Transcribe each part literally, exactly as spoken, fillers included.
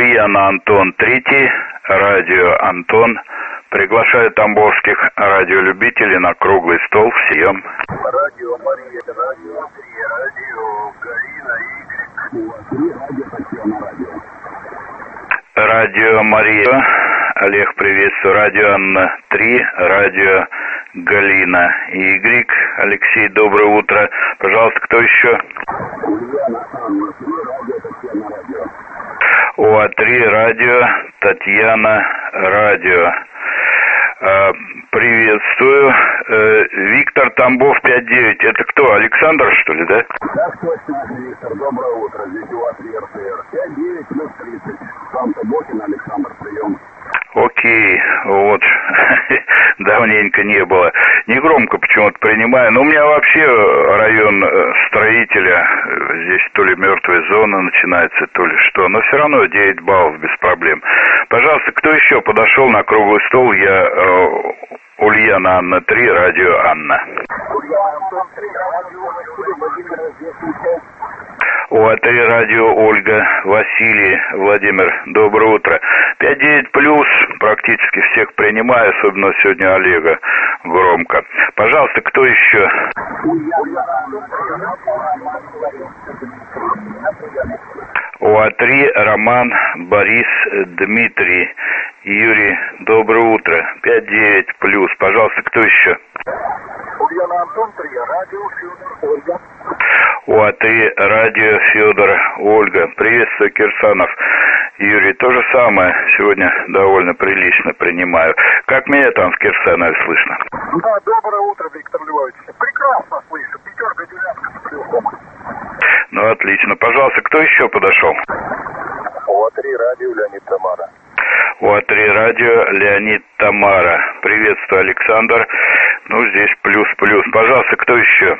Ульяна Антон Третий, радио Антон. Приглашаю тамбовских радиолюбителей на круглый стол в Сием. Радио Мария, радио три, радио Галина, Игорь. Радио Мария, Олег, приветствую. Радио Анна Три, радио Галина и Игорь. Алексей, доброе утро. Пожалуйста, кто еще? ОА Три, радио Татьяна, радио. Приветствую. Виктор Тамбов пять девять. Это кто? Александр, что ли, да? Так точно, Виктор. Доброе утро. Здесь ОА Три РТР. пять девять плюс тридцать. Сам Таботин, Александр, прием. Окей, вот, давненько не было. Негромко почему-то принимаю. Но у меня вообще район строителя, здесь то ли мертвая зона начинается, то ли что. Но все равно девять баллов без проблем. Пожалуйста, кто еще подошел на круглый стол? Я э, Ульяна Анна Три, радио Анна. ОА Три, радио Ольга, Василий, Владимир, доброе утро. пять девять плюс, практически всех принимаю, особенно сегодня Олега громко. Пожалуйста, кто еще? ОА Три, Роман, Борис, Дмитрий, Юрий, доброе утро. пять девять плюс, пожалуйста, кто еще? Ульяна Антон Три, радио Федор, Ольга. ОА Три, радио Федор, Ольга. Приветствую, Кирсанов. Юрий, то же самое. Сегодня довольно прилично принимаю. Как меня там в Кирсанове слышно? Да, доброе утро, Виктор Львович. Прекрасно слышу. Пятерка, девятка с плюсом. Ну, отлично. Пожалуйста, кто еще подошел? ОА Три, радио Леонид Тамара. ОА Три, радио Леонид Тамара. Приветствую, Александр. Ну, здесь плюс-плюс. Пожалуйста, кто еще?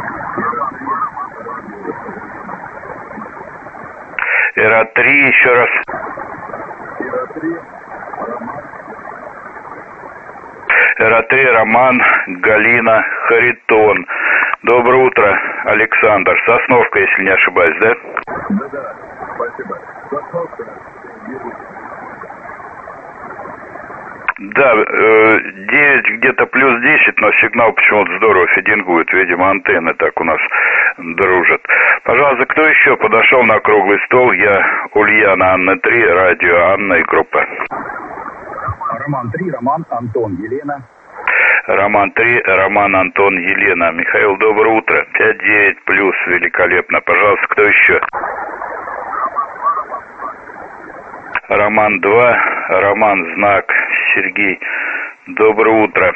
эр а три, еще раз. эр а три, эр а три, Роман, Галина, Харитон. Доброе утро, Александр. Сосновка, если не ошибаюсь, да? Да-да, спасибо. Сосновка. Да, девять где-то плюс десять, но сигнал почему-то здорово фидингует. Видимо, антенны так у нас дружат. Пожалуйста, кто еще подошел на круглый стол? Я Ульяна Анна Три, радио Анна и группа. Роман Три, Роман, Антон, Елена. Роман Три, Роман, Антон, Елена. Михаил, доброе утро. пять девять плюс, великолепно. Пожалуйста, кто еще? Роман Два, Роман Знак, Сергей. Доброе утро.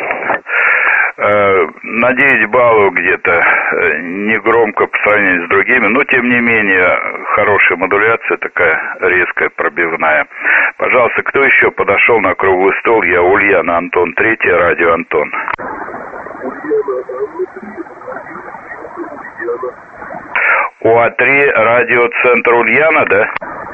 На девять баллов где-то, негромко по сравнению с другими, но тем не менее хорошая модуляция, такая резкая, пробивная. Пожалуйста, кто еще подошел на круглый стол? Я Ульяна Антон Третий, радио Антон. ОА Три, радио Центр Ульяна, да?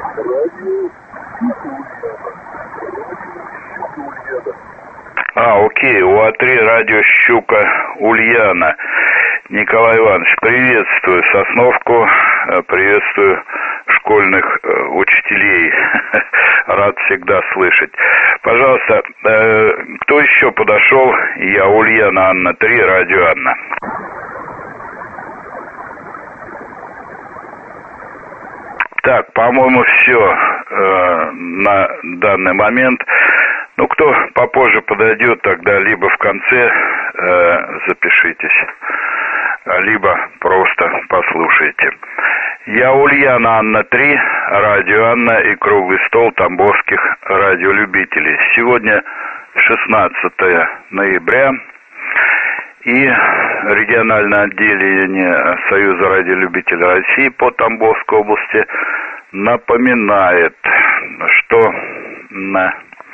А, окей, ОА Три, радио Щука, Ульяна. Николай Иванович, приветствую Сосновку, приветствую школьных учителей. Рад всегда слышать. Пожалуйста, кто еще подошел? Я Ульяна Анна Три, радио Анна. Так, по-моему, все э, на данный момент. Ну, кто попозже подойдет, тогда либо в конце э, запишитесь, либо просто послушайте. Я Ульяна Анна Три, радио Анна и круглый стол тамбовских радиолюбителей. Сегодня шестнадцатое ноября. И региональное отделение Союза радиолюбителей России по Тамбовской области напоминает, что на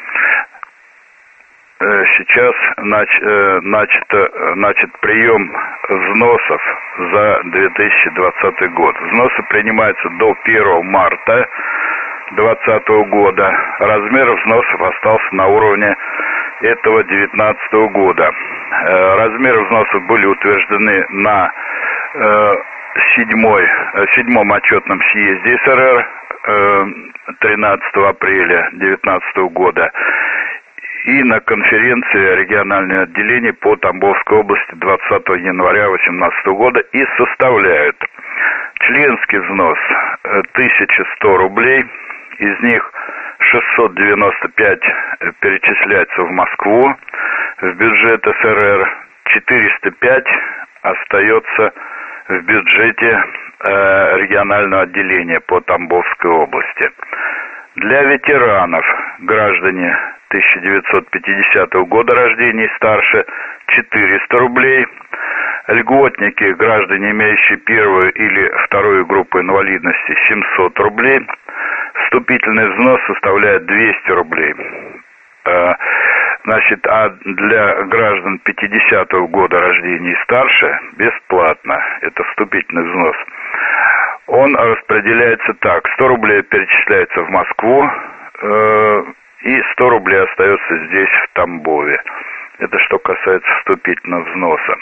сейчас начат, начат прием взносов за две тысячи двадцатый год. Взносы принимаются до первого марта две тысячи двадцатого года. Размер взносов остался на уровне этого две тысячи девятнадцатого года. Размеры взносов были утверждены на седьмой, седьмом отчетном съезде СССР тринадцатого апреля две тысячи девятнадцатого года и на конференции регионального отделения по Тамбовской области двадцатого января две тысячи восемнадцатого года и составляют членский взнос тысяча сто рублей, из них шестьсот девяносто пять перечисляется в Москву, в бюджет СССР, четыреста пять остается в бюджете э, регионального отделения по Тамбовской области. Для ветеранов, граждане тысяча девятьсот пятидесятого года рождения и старше, четыреста рублей. Льготники, граждане, имеющие первую или вторую группу инвалидности, семьсот рублей. Вступительный взнос составляет двести рублей. Значит, а для граждан пятидесятого года рождения и старше бесплатно. Это вступительный взнос. Он распределяется так. сто рублей перечисляется в Москву, э, и сто рублей остается здесь, в Тамбове. Это что касается вступительного взноса.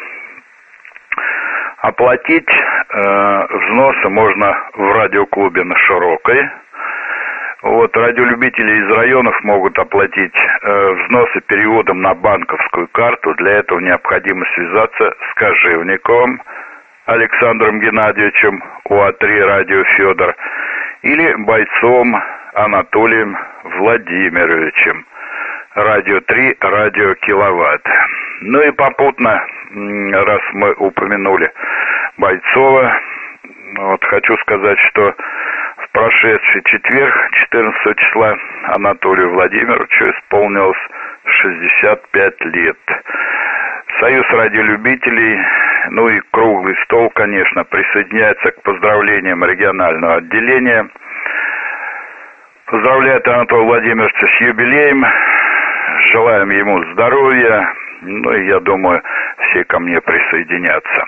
Оплатить э, взносы можно в радиоклубе на Широкой. Вот, радиолюбители из районов могут оплатить э, взносы переводом на банковскую карту. Для этого необходимо связаться с Кожевниковым Александром Геннадьевичем, УА три радио Федор, или Бойцовым Анатолием Владимировичем, радио три, радио Киловатт. Ну и попутно, раз мы упомянули Бойцова, вот хочу сказать, что в прошедший четверг, четырнадцатого числа, Анатолию Владимировичу исполнилось шестьдесят пять лет. Союз радиолюбителей, ну и круглый стол, конечно, присоединяется к поздравлениям регионального отделения. Поздравляет Анатолия Владимировича с юбилеем, желаем ему здоровья, ну и я думаю, все ко мне присоединятся.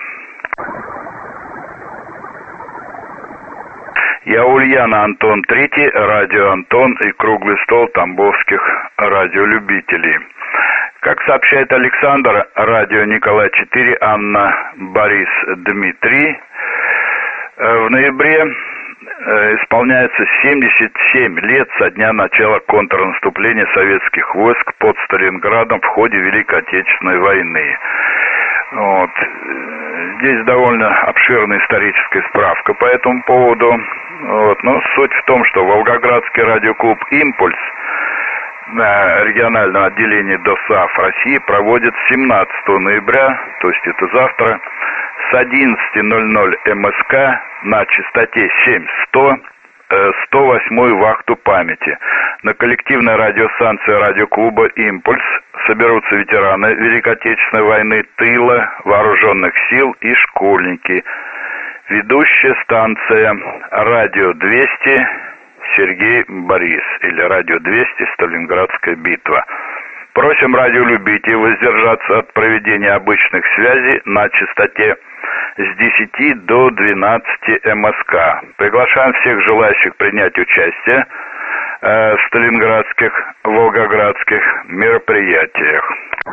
Я Ульяна, Антон Третий, радио Антон и круглый стол тамбовских радиолюбителей. Как сообщает Александр, радио Николай четыре, Анна, Борис, Дмитрий, в ноябре исполняется семьдесят семь лет со дня начала контрнаступления советских войск под Сталинградом в ходе Великой Отечественной войны. Вот. Здесь довольно обширная историческая справка по этому поводу. Вот. Но суть в том, что Волгоградский радиоклуб «Импульс» регионального отделения ДОСААФ России проводит семнадцатого ноября, то есть это завтра, с одиннадцати ноль-ноль МСК на частоте семь сто сто восьмую вахту памяти. На коллективной радиостанции радиоклуба «Импульс» соберутся ветераны Великой Отечественной войны, тыла, вооруженных сил и школьники. Ведущая станция «Радио двести» Сергей Борис, или «Радио двести. Сталинградская битва». Просим радиолюбителей воздержаться от проведения обычных связей на частоте с десяти до двенадцати МСК. Приглашаем всех желающих принять участие э, в сталинградских, волгоградских мероприятиях.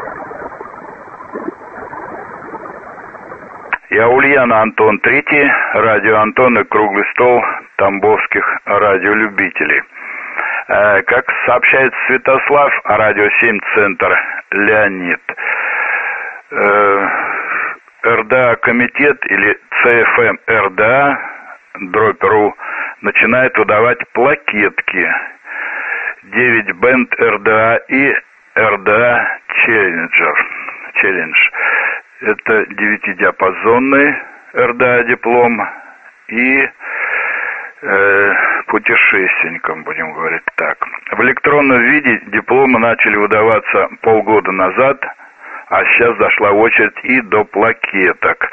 Я Ульяна, Антон Третий, радио Антон и круглый стол тамбовских радиолюбителей. Э, как сообщает Святослав, радио семь Центр Леонид, э, РДА комитет или ЦФМ РДА дробь РУ начинает выдавать плакетки девять бенд РДА и РДА Челленджер. Челлендж. Это девятидиапазонный РДА диплом и э, путешественникам, будем говорить так. В электронном виде дипломы начали выдаваться полгода назад, а сейчас дошла очередь и до плакеток.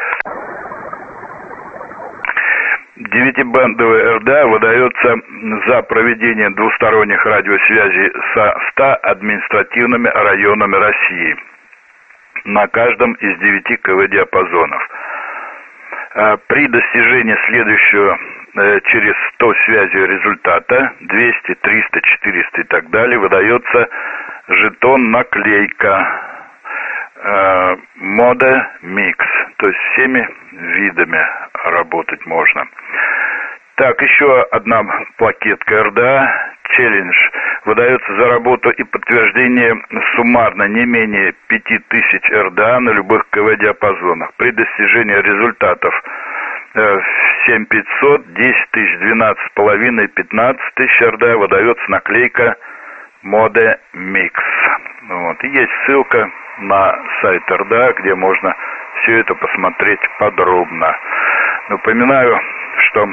Девятибандовый РДА выдается за проведение двусторонних радиосвязей со ста административными районами России на каждом из девяти КВ-диапазонов. При достижении следующего через сто связей результата, двести, триста, четыреста и так далее, выдается жетон-наклейка мода микс, то есть всеми видами работать можно. Так, еще одна плакетка эр дэ а. Челлендж. Выдается за работу и подтверждение суммарно не менее пяти тысяч эр дэ а на любых КВ-диапазонах. При достижении результатов семь пятьсот, десять тысяч, двенадцать с половиной, пятнадцать тысяч эр дэ а выдается наклейка Mode Mix. Вот. И есть ссылка на сайт эр дэ а, где можно все это посмотреть подробно. Напоминаю, что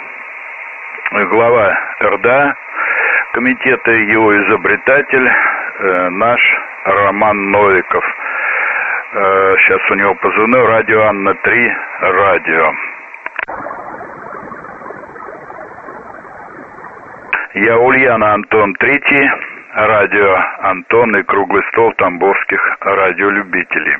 глава эр дэ а комитета, его изобретатель, э, наш Роман Новиков. Э, сейчас у него позывной радио Анна три радио. Я Ульяна Антон Третий, радио Антон и круглый стол тамбовских радиолюбителей.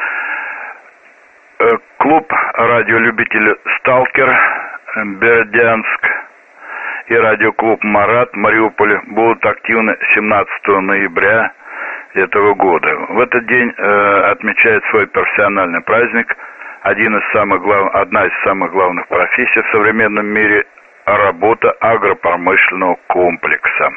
Э, клуб радиолюбителей «Сталкер» Бердянск и радиоклуб «Марат» Мариуполь будут активны семнадцатого ноября этого года. В этот день э, отмечает свой профессиональный праздник один из самых глав... одна из самых главных профессий в современном мире – работа агропромышленного комплекса.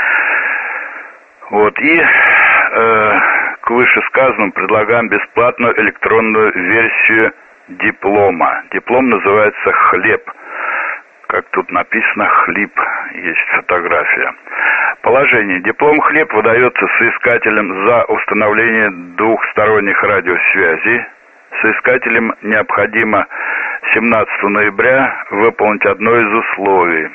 Вот, и э, к вышесказанному предлагаем бесплатную электронную версию диплома. Диплом называется «Хлеб». Как тут написано, «Хлеб», есть фотография. Положение. Диплом «Хлеб» выдается соискателям за установление двухсторонних радиосвязей. Соискателям необходимо семнадцатого ноября выполнить одно из условий.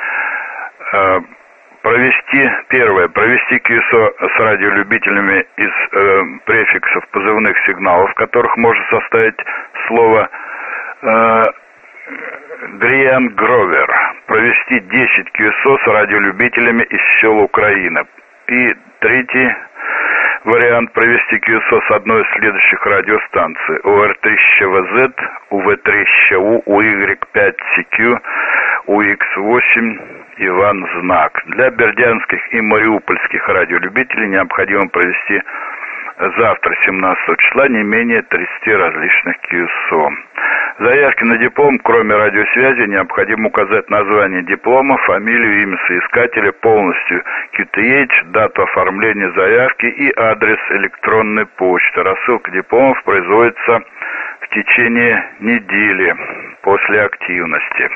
Провести, первое, провести КЮСО с радиолюбителями из э, префиксов позывных сигналов, в которых можно составить слово э, Гриан Гровер. Провести десять КЮСО с радиолюбителями из сел Украины. И третий вариант — провести КЮСО с одной из следующих радиостанций: У Р три В З, У В три У, У Y пять С Q, У Х восемь Иван Знак. Для бердянских и мариупольских радиолюбителей необходимо провести завтра, семнадцатого числа, не менее тридцати различных КЮСО. Заявки на диплом, кроме радиосвязи, необходимо указать название диплома, фамилию, имя соискателя, полностью Q T H, дату оформления заявки и адрес электронной почты. Рассылка дипломов производится в течение недели после активности.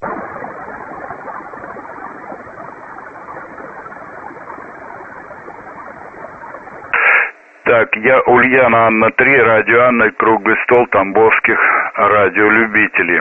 Так, я Ульяна Анна три, радио Анна и круглый стол тамбовских радиолюбителей.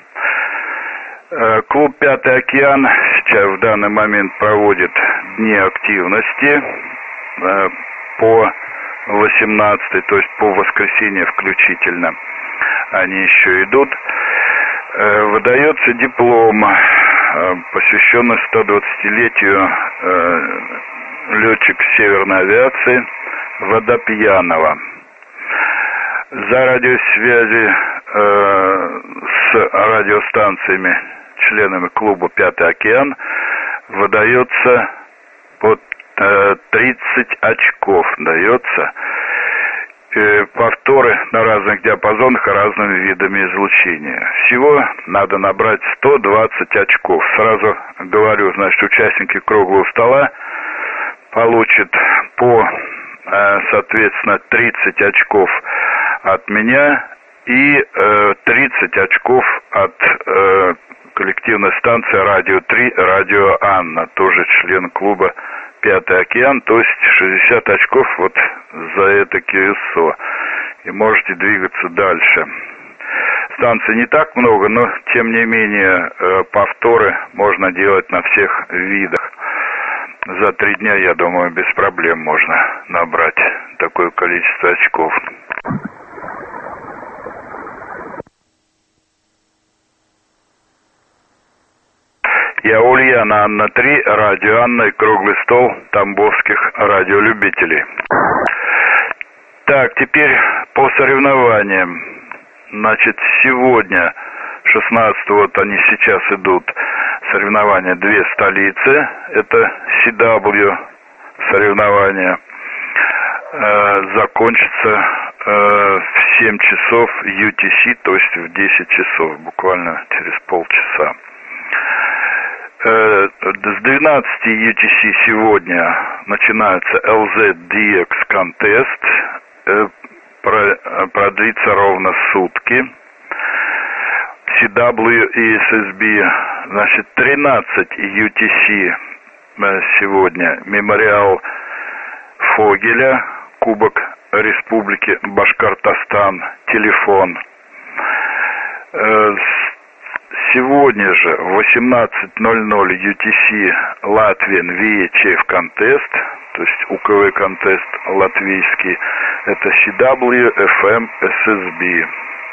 Клуб «Пятый океан» сейчас в данный момент проводит дни активности по восемнадцатой, то есть по воскресенье включительно. Они еще идут. Выдается диплом, посвященный сто двадцатилетию летчика северной авиации Водопьянова. За радиосвязи э, с радиостанциями, членами клуба «Пятый океан», выдается под э, тридцать очков. Дается э, повторы на разных диапазонах и разными видами излучения. Всего надо набрать сто двадцать очков. Сразу говорю, значит, участники круглого стола получат по, соответственно, тридцать очков от меня и э, тридцать очков от э, коллективной станции «Радио три», «Радио Анна», тоже член клуба «Пятый океан», то есть шестьдесят очков вот за это КЮСО. И можете двигаться дальше. Станций не так много, но тем не менее э, повторы можно делать на всех видах. За три дня, я думаю, без проблем можно набрать такое количество очков. Я Ульяна Анна три, радио Анна и круглый стол тамбовских радиолюбителей. Так, теперь по соревнованиям. Значит, сегодня, шестнадцатого, вот они сейчас идут, соревнования «Две столицы», это Си Дабл Ю соревнования, э, закончится э, в семь часов ю ти си, то есть в десять часов, буквально через полчаса. С двенадцати ю ти си сегодня начинается эл зет ди экс Contest, продлится ровно сутки. си дабл ю и эс эс би, значит, тринадцать ю ти си сегодня мемориал Фогеля, Кубок Республики Башкортостан, телефон. Сегодня же в восемнадцать ноль ноль ю ти си Латвиан ви эйч эф Contest, то есть УКВ Contest латвийский, это си дабл ю эф эм эс эс би.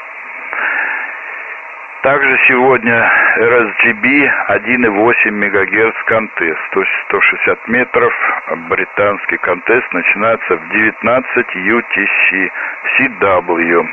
Также сегодня эр эс джи би один и восемь мегагерц Contest, то есть сто шестьдесят метров, британский Contest начинается в девятнадцать ю ти си си дабл ю.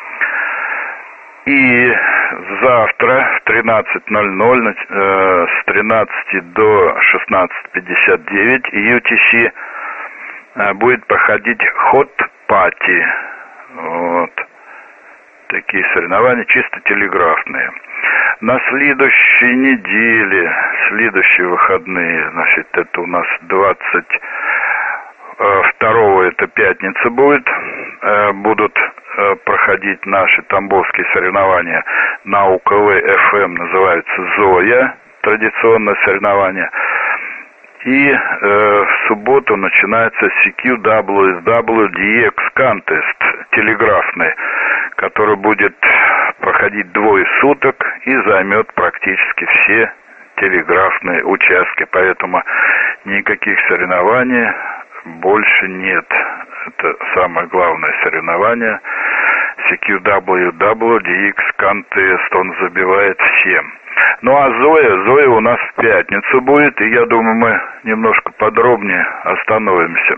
И завтра в тринадцать ноль ноль э, с тринадцати до шестнадцати пятьдесят девять ю ти си э, будет проходить хот-пати. Вот. Такие соревнования чисто телеграфные. На следующей неделе, следующие выходные, значит, это у нас двадцать второго, это пятница будет, будут проходить наши тамбовские соревнования на УКВ эф эм, называются «Зоя», традиционное соревнование. И э, в субботу начинается си кью дабл ю эс дабл ю ди экс Contest, телеграфный, который будет проходить двое суток и займет практически все телеграфные участки. Поэтому никаких соревнований больше нет. Это самое главное соревнование. си кью дабл ю дабл ю ди экс Contest, он забивает всем. Ну а Зоя, Зоя у нас в пятницу будет, и я думаю, мы немножко подробнее остановимся.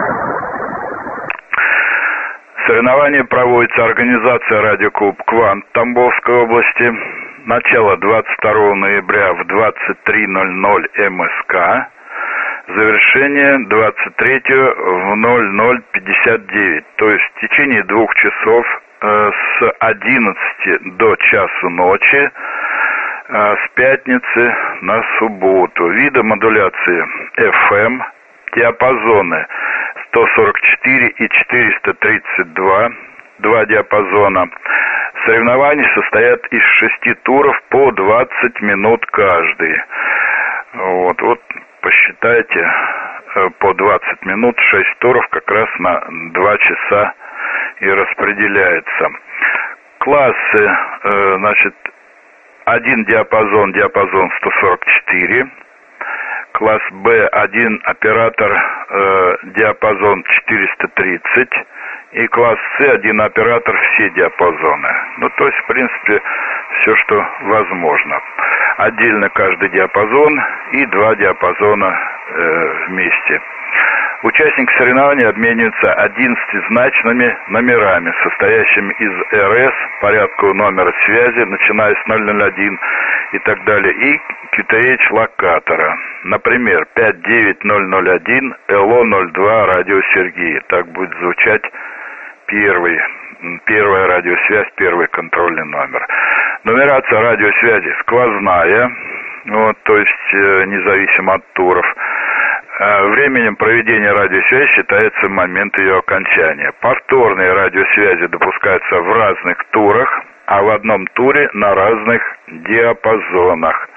Соревнование проводится организация радиоклуб «Квант» Тамбовской области. Начало двадцать второго ноября в двадцать три ноль ноль эм эс ка. Завершение двадцать третьего в ноль ноль пятьдесят девять. То есть в течение двух часов э, с одиннадцати до часу ночи, э, с пятницы на субботу. Виды модуляции эф эм, диапазоны сто сорок четыре и четыреста тридцать два, два диапазона. Соревнования состоят из шести туров по двадцать минут каждый. Вот, вот посчитайте, по двадцать минут, шесть туров как раз на два часа и распределяется. Классы, значит, один диапазон, диапазон сто сорок четыре. Класс Б один оператор, э, диапазон четыреста тридцать. И класс С один оператор все диапазоны. Ну, то есть, в принципе, все, что возможно. Отдельно каждый диапазон и два диапазона э, вместе. Участники соревнований обмениваются одиннадцатизначными номерами, состоящими из эр эс, порядкового номера связи, начиная с ноль ноль один и так далее, и кью ти эйч локатора. Например, пять девять ноль ноль один эл о ноль два радио Сергей. Так будет звучать первый, первая радиосвязь, первый контрольный номер. Нумерация радиосвязи сквозная, вот, то есть э, независимо от туров. Временем проведения радиосвязи считается момент ее окончания. Повторные радиосвязи допускаются в разных турах, а в одном туре на разных диапазонах.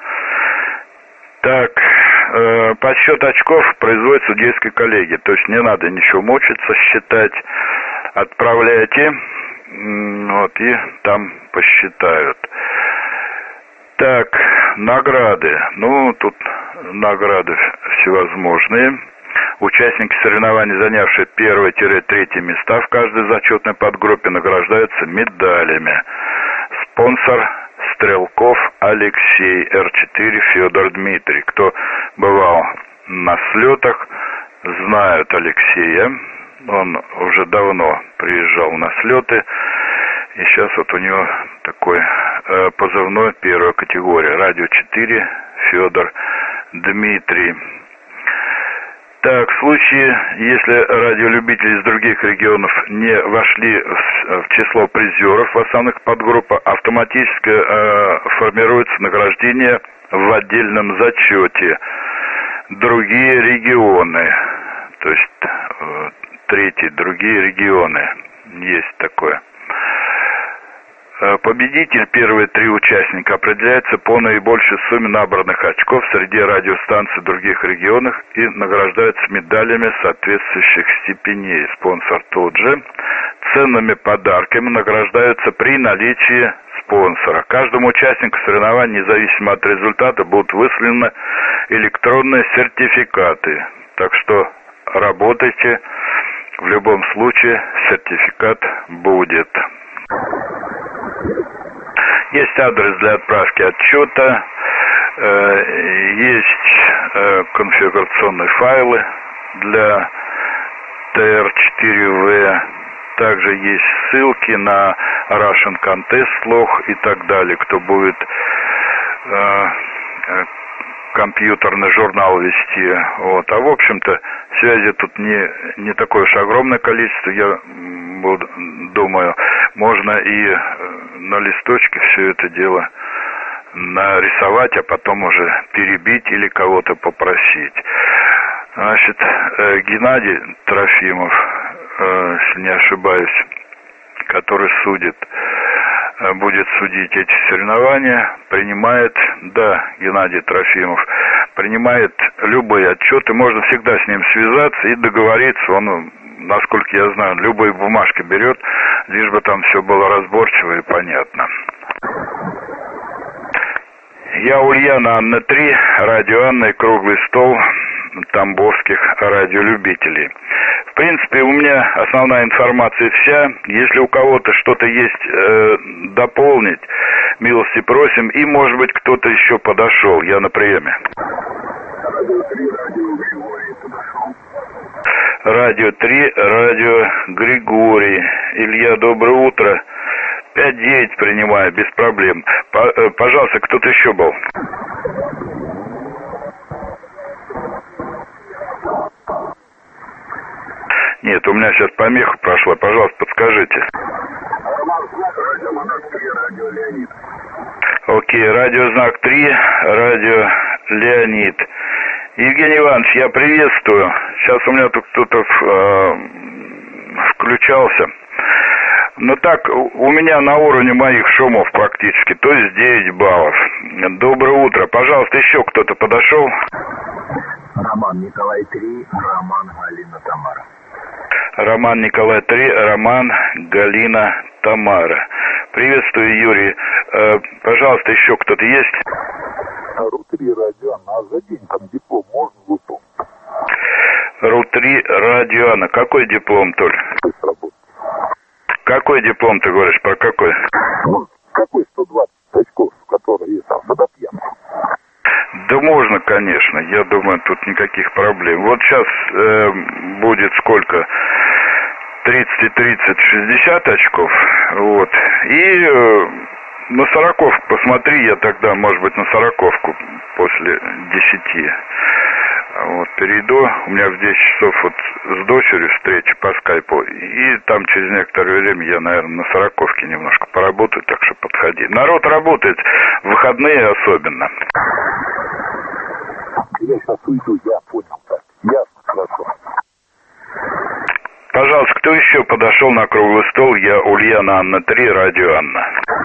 Так, э, подсчет очков производится в судейской коллегии, то есть не надо ничего мучиться, считать. Отправляйте, вот, и там посчитают. Так, награды. Ну, тут награды всевозможные. Участники соревнований, занявшие первое-третье места в каждой зачетной подгруппе, награждаются медалями. Спонсор Стрелков Алексей, эр четыре Федор Дмитрий. Кто бывал на слетах, знают Алексея. Он уже давно приезжал на слеты. И сейчас вот у него такой э, позывной первой категории. Радио четыре Федор Дмитрий. Так, в случае, если радиолюбители из других регионов не вошли в, в число призеров в основных подгруппах, автоматически э, формируется награждение в отдельном зачете. Другие регионы, то есть э, третий, другие регионы, есть такое. Победитель, первые три участника, определяется по наибольшей сумме набранных очков среди радиостанций в других регионах и награждается медалями соответствующих степеней. Спонсор тот же. Ценными подарками награждаются при наличии спонсора. Каждому участнику соревнований, независимо от результата, будут высланы электронные сертификаты. Так что работайте, в любом случае сертификат будет. Есть адрес для отправки отчета, есть конфигурационные файлы для тэ эр четыре вэ, также есть ссылки на Russian Contest Log и так далее, кто будет компьютерный журнал вести. Вот. А в общем-то связи тут не, не такое уж огромное количество, я буду, думаю, можно и на листочке все это дело нарисовать, а потом уже перебить или кого-то попросить. Значит, Геннадий Трофимов, если не ошибаюсь, который судит, будет судить эти соревнования, принимает, да, Геннадий Трофимов, принимает любые отчеты, можно всегда с ним связаться и договориться, он, насколько я знаю, любые бумажки берет, лишь бы там все было разборчиво и понятно. Я Ульяна, Анна три, радио Анна и круглый стол тамбовских радиолюбителей. В принципе, у меня основная информация вся. Если у кого-то что-то есть э, дополнить, милости просим. И, может быть, кто-то еще подошел. Я на приеме. Радио три, радио Григорий. Илья, доброе утро. пять девять принимаю, без проблем. Пожалуйста, кто-то еще был. Нет, у меня сейчас помеха прошла. Пожалуйста, подскажите. Окей, радиознак три, радио Леонид. Евгений Иванович, я приветствую. Сейчас у меня тут кто-то э, включался. Ну так, у меня на уровне моих шумов практически, то есть девять баллов. Доброе утро. Пожалуйста, еще кто-то подошел? Роман Николай три, Роман Галина Тамара. Роман Николай три, Роман Галина Тамара. Приветствую, Юрий. Э, пожалуйста, еще кто-то есть? ру три радио, а за день там диплом можно выполнить? ру три радио, Анна. Какой диплом, Толь? Какой диплом ты говоришь? Про какой? Ну, какой сто двадцать очков, который есть там, водопьян. Да можно, конечно. Я думаю, тут никаких проблем. Вот сейчас э, будет сколько? тридцать, тридцать, шестьдесят очков. Вот. И э, на сороковку посмотри, я тогда, может быть, на сороковку после десяти. Вот, перейду, у меня в десять часов вот с дочерью встреча по скайпу, и там через некоторое время я, наверное, на сороковке немножко поработаю, так что подходи. Народ работает, в выходные особенно. Я сейчас уйду, я понял, так, ясно, хорошо. Пожалуйста, кто еще подошел на круглый стол? Я Ульяна, Анна три, радио Анна.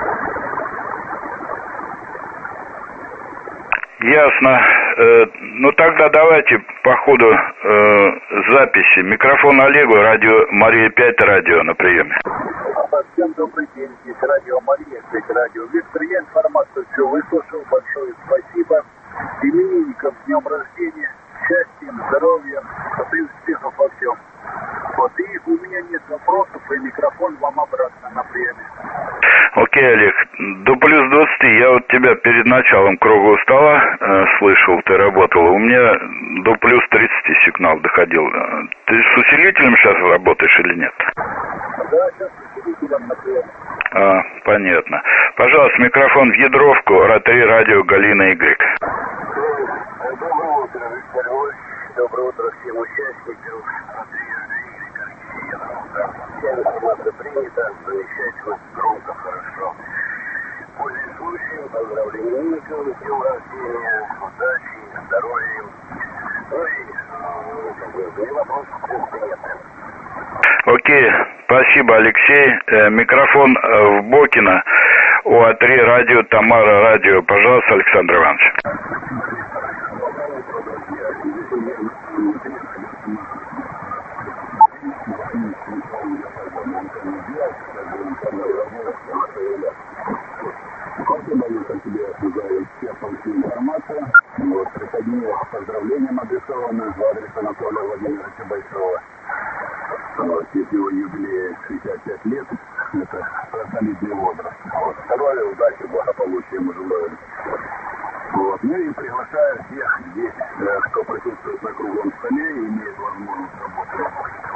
Ясно. Э, ну тогда давайте по ходу э, записи. Микрофон Олегу, радио Мария пять, радио на приеме. Всем добрый день, здесь радио Мария пять, радио Виктор. Я информацию все выслушал, большое спасибо. Именинникам с днем рождения, счастьем, здоровьем, и успехов во всем. Вот, и у меня нет вопросов, и микрофон вам обратно на приеме. Окей, Олег, до плюс двадцати я вот тебя перед началом круглого стола э, слышал, ты работал. У меня до плюс тридцати сигнал доходил. Ты с усилителем сейчас работаешь или нет? Да, сейчас с усилителем на приеме. А, понятно. Пожалуйста, микрофон в ядровку, эр три, радио Галина Y. Доброе утро, Виктор Ильич. Доброе утро всем участникам. Вся информация принята, замечательно, громко, хорошо. Пользуясь случаем, поздравления именинникам, с днем рождения, удачи, здоровья. Ну и, как бы, вопрос нет. Окей, спасибо, Алексей. Э, микрофон э, в Бокино. УА-три радио, Тамара радио. Пожалуйста, Александр Иванович. Информация. Вот, присоединил поздравлениям адресовано в адрес Анатолия Владимировича Бойцова. Вот, здесь его юбилей шестьдесят пять лет. Это солидный возраст. Вот, здоровья, удачи, благополучия ему желаю. Вот, ну и приглашаю всех здесь, кто присутствует на круглом столе и имеет возможность работать.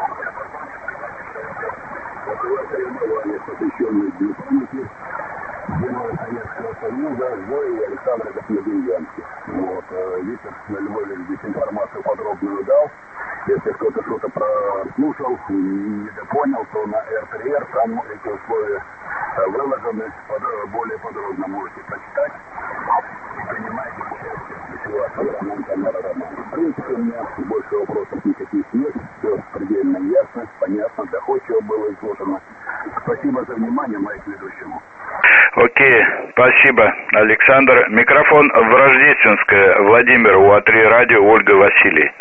Вот, соревнования, посвященные Дню памяти Героя Советского Союза, Зои и Александра Космодемьянских. Вот, Виктор Львович здесь информацию подробную дал. Если кто-то что-то прослушал, недопонял, то на эр три эр там эти условия выложены, более подробно можете прочитать и принимайте участие. Если вас Роман, Тамара, Роман. В принципе, у меня больше вопросов никаких нет, все предельно ясно, понятно, доходчиво было изложено. Спасибо за внимание, моих ведущему. Окей, спасибо, Александр. Микрофон в Рождественское, Владимир, УА-три радио, Ольга Василий.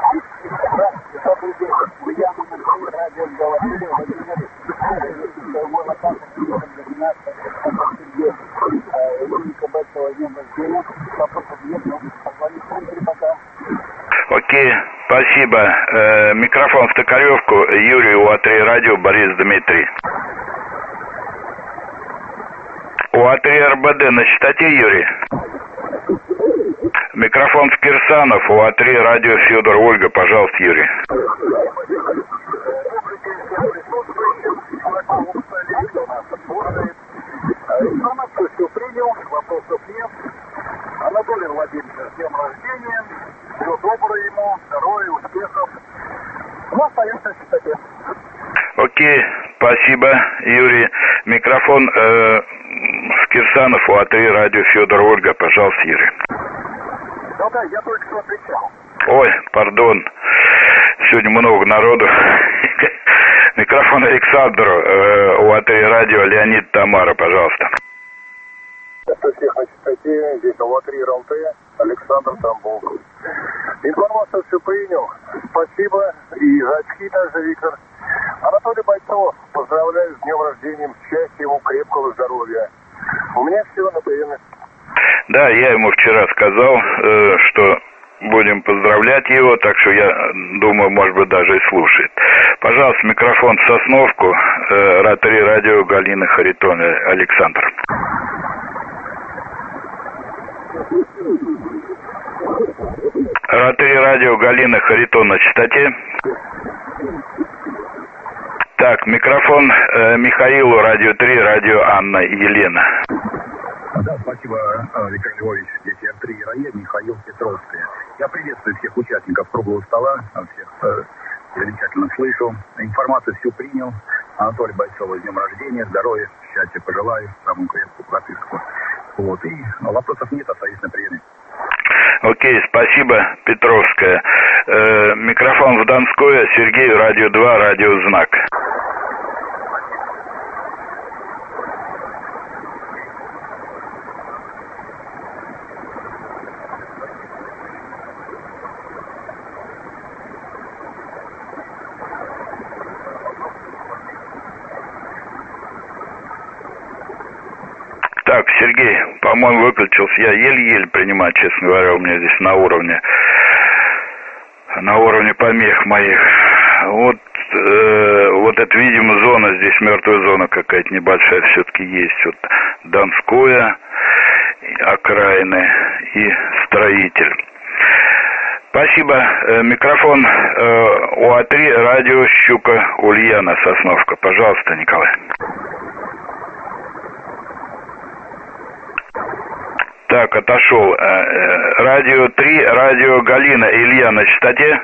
Окей, спасибо. Э, микрофон в Токаревку, Юрий, УА-три радио, Борис Дмитрий. УА-три эр бэ дэ на частоте, Юрий. Микрофон в Кирсанов, УА-три радио, Федор, Ольга, пожалуйста, Юрий. Информацию все принял, вопросов нет. Анатолий Владимирович, с днем рождения. Всего доброго ему, здоровья, успехов. Ну, остаемся в частоте. Окей, спасибо, Юрий. Микрофон э, в Кирсанов, УА-три радио, Федор, Ольга, пожалуйста, Юрий. Ну да, я только что отвечал. Ой, пардон, сегодня много народу. Микрофон Александру, э, УА-три радио, Леонид, Тамара, пожалуйста. Всех на частоте, здесь УА-три эр эл тэ, Александр Тамбов. Информацию все принял. Спасибо. И за очки также, Виктор. Анатолий Бойцов, поздравляю с днем рождения, счастья ему, крепкого здоровья. У меня все на приеме. Да, я ему вчера сказал, э, что будем поздравлять его, так что я думаю, может быть, даже и слушает. Пожалуйста, микрофон в Сосновку, э, РА-три радио, Галина Харитон, Александр. РА-три радио, Галина Харитон на частоте. Так, микрофон э, Михаилу, радио три, радио Анна и Елена. Да, спасибо, Виктор Львович. Здесь эр три РАЕ, Михаил, Петровская. Я приветствую всех участников круглого стола, всех э, замечательно слышу. Информацию всю принял. Анатолий Бойцов, с днем рождения, здоровья, счастья пожелаю, самую крепкую прописку. Вот, и вопросов нет, остаюсь на приеме. Окей, спасибо, Петровская. Э, микрофон в Донское, Сергей, радио два, радио Знак. Так, Сергей, по-моему, выключился. Я еле-еле принимаю, честно говоря, у меня здесь на уровне, на уровне помех моих. Вот, э, вот это, видимо, зона, здесь мертвая зона какая-то небольшая все-таки есть. Вот Донское, окраины и Строитель. Спасибо. Э, микрофон э, УА-три, радио Щука, Ульяна, Сосновка. Пожалуйста, Николай. Так, отошел. Радио три, радио Галина. Илья на частоте?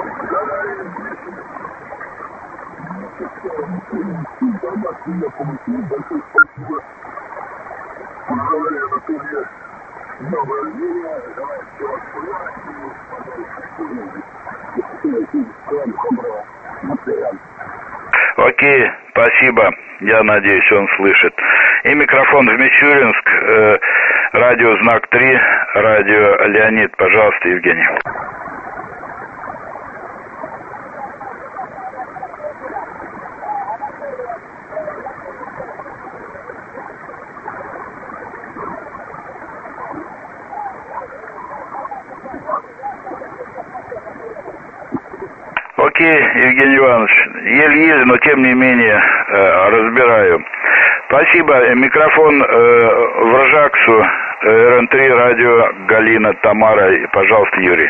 Окей, спасибо. Я надеюсь, он слышит. И микрофон в Мичуринск. Э, радио Знак три, радио Леонид. Пожалуйста, Евгений. Окей, Евгений Иванович, еле-еле, но тем не менее э, разбираю. Спасибо. Микрофон э, в Ржаксу, эр эн три, радио Галина, Тамара. Пожалуйста, Юрий.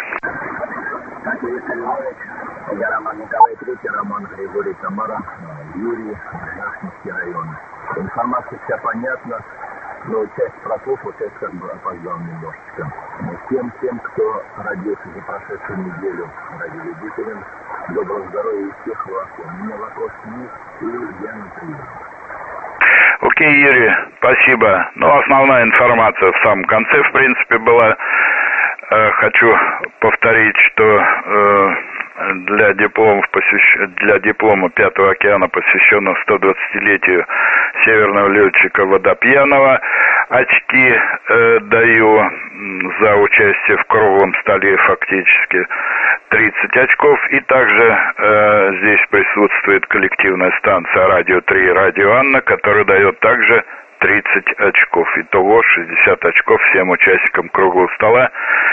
Я Роман Николай Третий, Роман Григорий, Тамара, Юрий, Ржакский район. Информация вся понятна, но часть прослушал, часть как бы опоздал немножечко. Всем тем, кто родился за прошедшую неделю, радиолюбителям, доброго здоровья и всех вас. У меня вопрос есть, и я не приеду. Окей, Юрий, спасибо. Ну, основная информация в самом конце, в принципе, была. Э, хочу повторить, что э, для дипломов, посвящ... для диплома Пятого океана, посвященного сто двадцатилетию северного летчика Водопьянова, очки э, даю за участие в круглом столе фактически тридцать очков. И также э, здесь присутствует коллективная станция «Радио три» и «Радио Анна», которая дает также тридцать очков. Итого шестьдесят очков всем участникам круглого стола.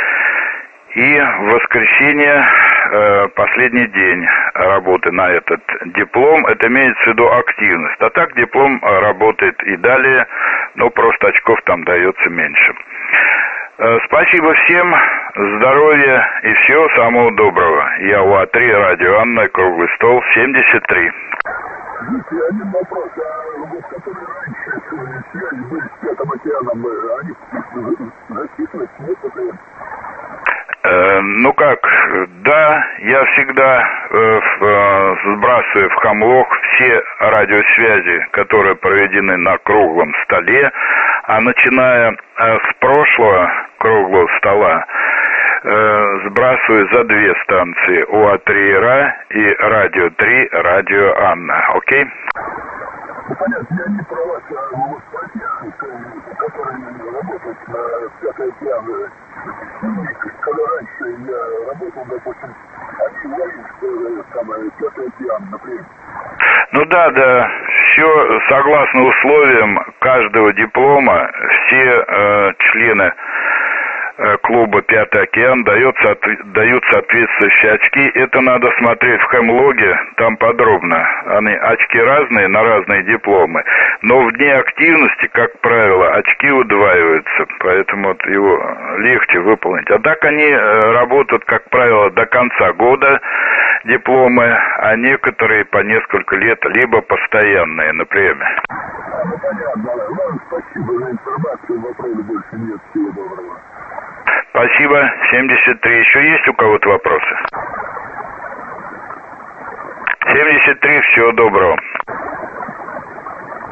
И в воскресенье э, последний день работы на этот диплом. Это имеется в виду активность. А так диплом работает и далее, но просто очков там дается меньше. Э, спасибо всем, здоровья и всего самого доброго. Я У А три, радио Анна, круглый стол, семьдесят три. Есть один вопрос, а вот которые раньше связи были с Пятым океаном, они засчитывать нет? Э, ну как, да, я всегда э, в, э, сбрасываю в Хамлок все радиосвязи, которые проведены на круглом столе, а начиная э, с прошлого круглого стола э, сбрасываю за две станции У А три Ра и Радио три, Радио Анна, окей? Ну, понятно, я не про вас, а вот статья, которые работают на Пятый океан, когда раньше я работал, допустим, они говорили, что самое Пятый океан, например. Ну да, да, все согласно условиям каждого диплома, все э, члены э, клуба «Пятый океан» даются, от, дают соответствующие очки. Это надо смотреть в хемлоге, там подробно. Они, очки разные на разные дипломы. Но в дни активности, как правило, очки удваиваются, поэтому вот его легче выполнить. А так они э, работают, как правило, до конца года дипломы, а некоторые по несколько лет, либо постоянные, например. Ну, понятно. Вам спасибо за информацию. Вопросов больше нет. Всего доброго. Спасибо. семьдесят три. Еще есть у кого-то вопросы? семьдесят три. Всего доброго.